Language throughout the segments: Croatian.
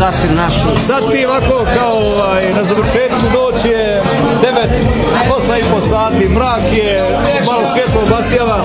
Sasin našu? Sad ti ovako kao na završetku noć je 8,5 sati, mrak je, malo svjetlo obasjava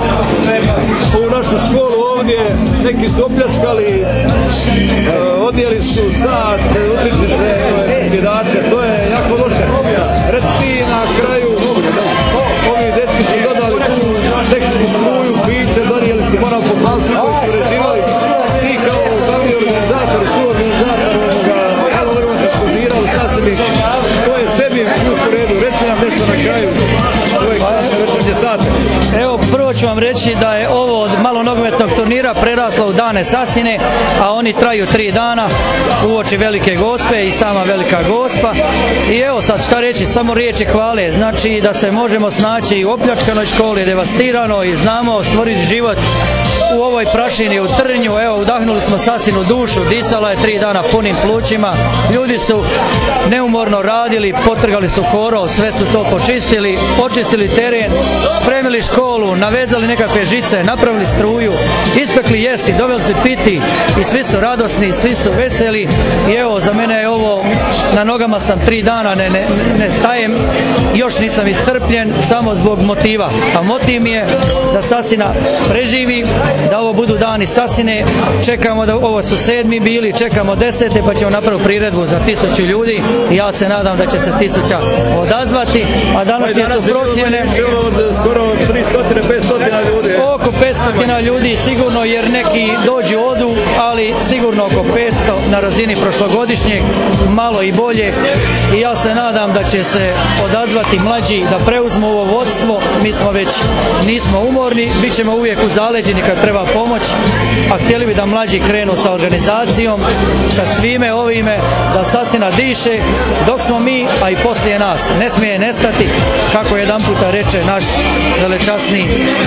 u našu školu ovdje, neki su opljačkali, odnijeli su sat, utičice, bjedače, to je jako loše. Reci ti na kraju, ovi dečki su dodali tu nekakvu struju, piće, donijeli su moram po palci koji su uređivali. Ti kao glavni organizator, suorganizator malog turnira u Sasini, to je sebi u redu. Reci nam nešto na kraju svoje krasne večernje sate. Evo, prvo ću vam reći da je ovo od malonogometnog turnira preraslo u dane Sasine, a oni traju 3 dana uoči Velike Gospe i sama Velika Gospa. I evo sad šta reći, samo riječi hvale, znači da se možemo snaći i u opljačkanoj školi, devastirano i znamo stvoriti život u ovoj prašini, u trnju. Evo, udahnuli smo Sasinu dušu, disala je 3 dana punim plućima, ljudi su neumorno radili, potrgali su korov, sve su to počistili, očistili teren, spremili školu, navezali nekakve žice, napravili struju, ispekli jesti, doveli piti i svi su radosni, svi su veseli. I evo, za mene je ovo, na nogama sam 3 dana, ne stajem, još nisam iscrpljen, samo zbog motiva. A motiv mi je da Sasina preživi, da ovo budu dani Sasine, čekamo da, ovo su 7. bili, čekamo 10. pa ćemo napraviti priredbu za 1000 ljudi i ja se nadam da će se 1000 odazvati, a danas će su procjene skoro 300-500 ljudi. Oko 500 ljudi sigurno, jer neki dođu odu, ali sigurno oko 500 na razini prošlogodišnjeg, malo i bolje. I ja se nadam da će se odazvati mlađi, da preuzmu ovo vodstvo. Mi smo već, nismo umorni, bit ćemo uvijek u zaleđini kad treba pomoć, a htjeli bi da mlađi krenu sa organizacijom, sa svime ovime, da Sasina diše dok smo mi, a i poslije nas. Ne smije nestati, kako jedan puta reče naš velečasni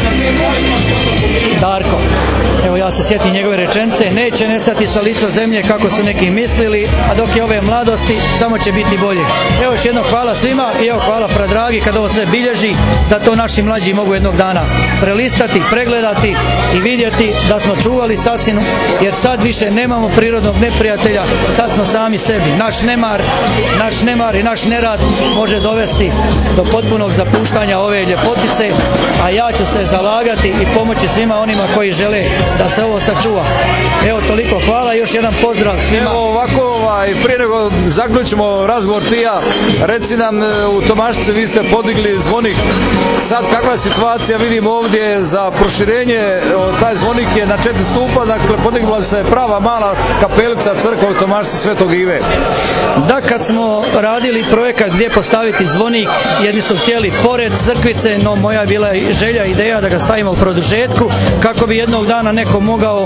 Darko. Evo, ja se sjetim njegove rečenice, neće nestati sa lica zemlje kako su neki mislili, a dok je ove mladosti, samo će biti bolje. Evo, još jednom hvala svima i evo, hvala Pradragi kad ovo sve bilježi, da to naši mlađi mogu jednog dana prelistati, pregledati i vidjeti da smo čuvali Sasinu, jer sad više nemamo prirodnog neprijatelja, sad smo sami sebi. Naš nemar i naš nerad može dovesti do potpunog zapuštanja ove ljepotice, a ja ću se zalagati i pomoći svima onima koji žele da se ovo sačuva. Evo, toliko hvala i još jedan pozdrav svima. Evo ovako, prije nego zaključimo razgovor ti ja, reci nam, u Tomašici vi ste podigli zvonik, sad kakva je situacija, vidim ovdje za proširenje, taj zvonik je na 4 stupa, dakle podigla se prava mala kapelica crkva u Tomašici Svetog Ive. Da, kad smo radili projekat gdje postaviti zvonik, jedni su htjeli pored crkvice, no moja je bila želja, ideja da ga stavimo u produžetku, kako bi jednog dana neko mogao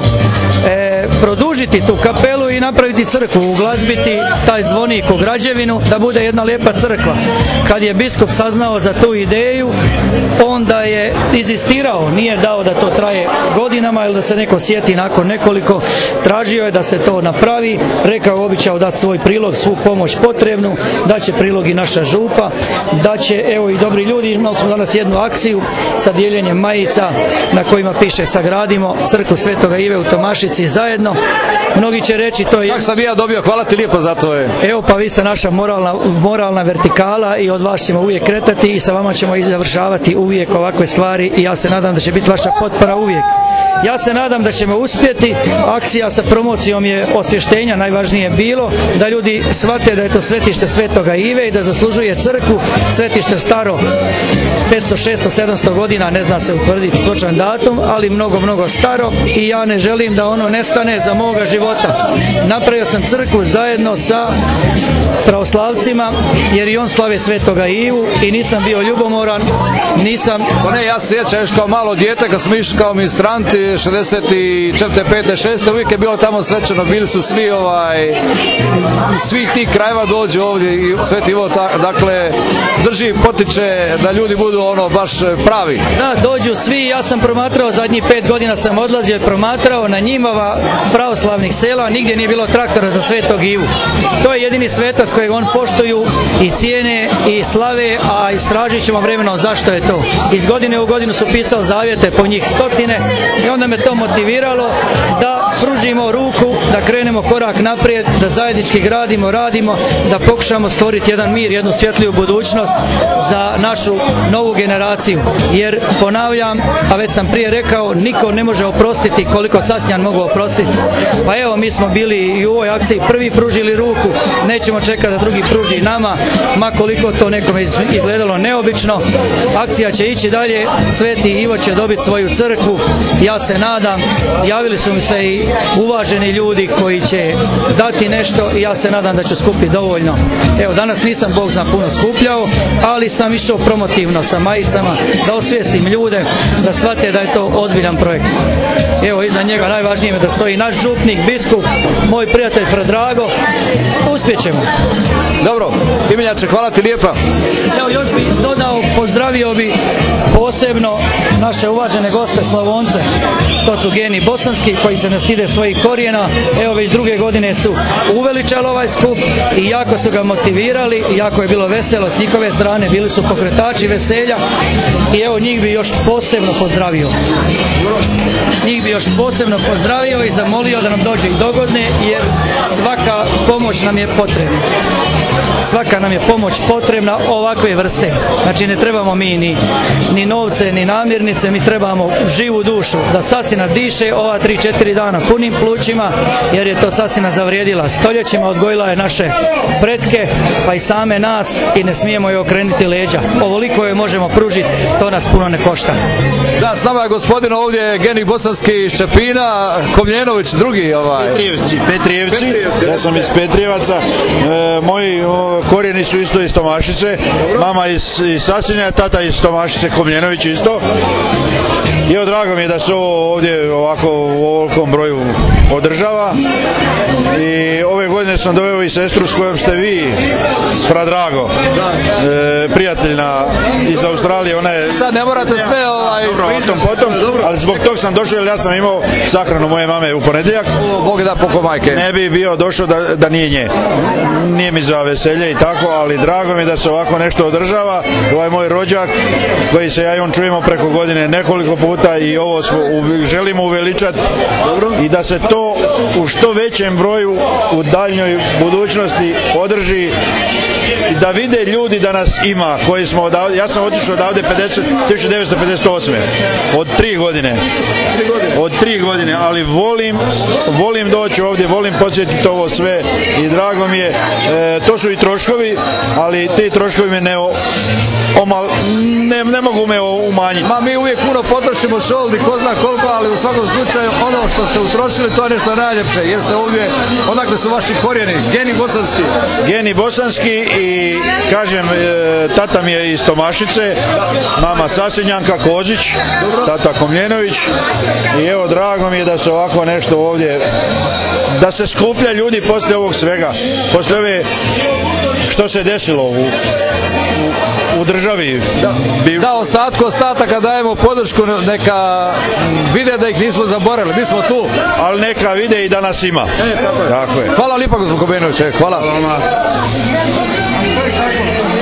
produžiti tu kapelu i napraviti crkvu, uglazbiti taj zvonik u građevinu, da bude jedna lijepa crkva. Kad je biskup saznao za tu ideju, onda je inzistirao, nije dao da to traje godinama ili da se neko sjeti nakon nekoliko, tražio je da se to napravi, rekao, običao dati svoj prilog, svu pomoć potrebnu, da će prilog i naša župa, da će, evo, i dobri ljudi. Imali smo danas jednu akciju sa dijeljenjem majica na kojima piše sagradimo crkvu Svetoga Ive u Tomašici zajedno. Mnogi će reći to je... Čak sam ja dobio, hvala ti lijepo za to. Evo, pa vi ste naša moralna vertikala i od vas ćemo uvijek kretati i sa vama ćemo i završavati uvijek ovakve stvari i ja se nadam da će biti vaša potpora uvijek. Ja se nadam da ćemo uspjeti. Akcija sa promocijom je osvještenja najvažnije bilo, da ljudi shvate da je to svetište Svetoga Ive i da zaslužuje crkvu, svetište staro 500, 600, 700 godina, ne zna se utvrditi točan datum, ali mnogo staro i ja ne želim da ono nestane za moga života. Napravio sam crkvu zajedno sa pravoslavcima, jer i on slave Svetoga Ivu i nisam bio ljubomoran, nisam... Ne, ja se sjećam još kao malo dijete kad smo išli kao ministranti 64. 5. 6. uvijek je bilo tamo svečano, bili su svi svih tih krajeva dođu ovdje i Sveti Ivo, dakle drži, potiče da ljudi budu ono baš pravi. Da, dođu svi, ja sam promatrao, zadnjih 5 godina sam odlazio i promatrao, na njima pravoslavnih sela nigdje nije bilo traktora za Svetog Ivu. To je jedini svetac kojeg on poštuju i cijene i slave, a istražit ćemo vremenom zašto je to. Iz godine u godinu su pisao zavjete, po njih stotine, i onda me to motiviralo da pružimo ruku, da krenemo korak naprijed, da zajednički radimo, da pokušamo stvoriti jedan mir, jednu svjetliju budućnost za našu novu generaciju. Jer ponavljam, a već sam prije rekao, niko ne može oprostiti koliko Sasnjan mogu oprostiti. Pa evo, mi smo bili i u ovoj akciji prvi pružili ruku, nećemo čekati da drugi pruži nama, ma koliko to nekome izgledalo neobično. Akcija će ići dalje, Sveti Ivo će dobiti svoju crkvu, ja se nadam, javili su mi se i uvaženi ljudi koji će dati nešto i ja se nadam da će skupiti dovoljno. Evo, danas nisam Bog zna puno skupljao, ali sam išao promotivno sa majicama da osvijestim ljude, da shvate da je to ozbiljan projekt. Evo, iza njega najvažnije je da stoji naš župnik, biskup, moj prijatelj Predrago. Uspjećemo. Dobro, Imenjače, hvala ti lijepa. Evo, još bih dodao, pozdravio bi posebno naše uvažene goste Slavonce. To su Geni Bosanski koji se ne stide svojih korijena. Evo, već druge godine su uveličali ovaj skup i jako su ga motivirali i jako je bilo veselo s njihove strane, bili su pokretači veselja i evo, njih bi još posebno pozdravio. I zamolio da nam dođe i dogodne, jer svaka pomoć nam je potrebna. Svaka nam je pomoć potrebna ovakve vrste. Znači, ne trebamo mi ni novce, ni namirnice, mi trebamo živu dušu, da Sasina diše ova 3-4 dana punim plućima, jer je to Sasina zavrijedila. Stoljećima odgojila je naše pretke, pa i same nas, i ne smijemo joj okrenuti leđa. Ovoliko joj možemo pružiti, to nas puno ne košta. Da, s nama je gospodin ovdje Geni Bosanski iz Čepina, Komljenović, drugi Petrijevci. Ja sam iz Petrijevaca. Moji korijeni su isto iz Tomašice. Mama iz Sasinja, tata iz Tomašice, Komljenović isto. I evo, drago mi je da se ovo ovdje ovako u ovolikom broju održava. I ove godine sam doveo i sestru s kojom ste vi, Predrago, prijateljna iz Australije. Ona je... Sad ne morate sve potom, ali zbog tog sam došao, jer ja sam imao sahranu moje mame u ponedjeljak. Bog da poko majke. Ne bi bio došao da nije nje. Nije mi za veselje i tako, ali drago mi je da se ovako nešto održava. Ovaj moj rođak, koji se ja i on čujemo preko godine nekoliko puta, i ovo želimo uveličati i da se to u što većem broju u daljnjoj budućnosti održi i da vide ljudi da nas ima, koji smo odavde. Ja sam otišao odavde 1958. Od 3 godine, ali volim doći ovdje, volim posjetiti ovo sve i drago mi je. To su i troškovi, ali ti troškovi me ne mogu me umanjiti. Ma, mi uvijek puno potrošimo šoldi, ko zna koliko, ali u svakom slučaju ono što ste utrošili, to je nešto najljepše, jer ste ovdje, odakle su vaši korijeni, Geni Bosanski i kažem, tata mi je iz Tomašice, mama Sasinjanka Kozić, tata Komljenović, i evo, drago mi je da se ovako nešto ovdje, da se skuplja ljudi poslije ovog svega, poslije ove što se desilo u državi. Da, ostataka dajemo podršku, neka vide da ih nismo zaboravili, mi smo tu. Ali neka vide i da nas ima. Tako je. Hvala lijepa, gospodin Komljenović, hvala.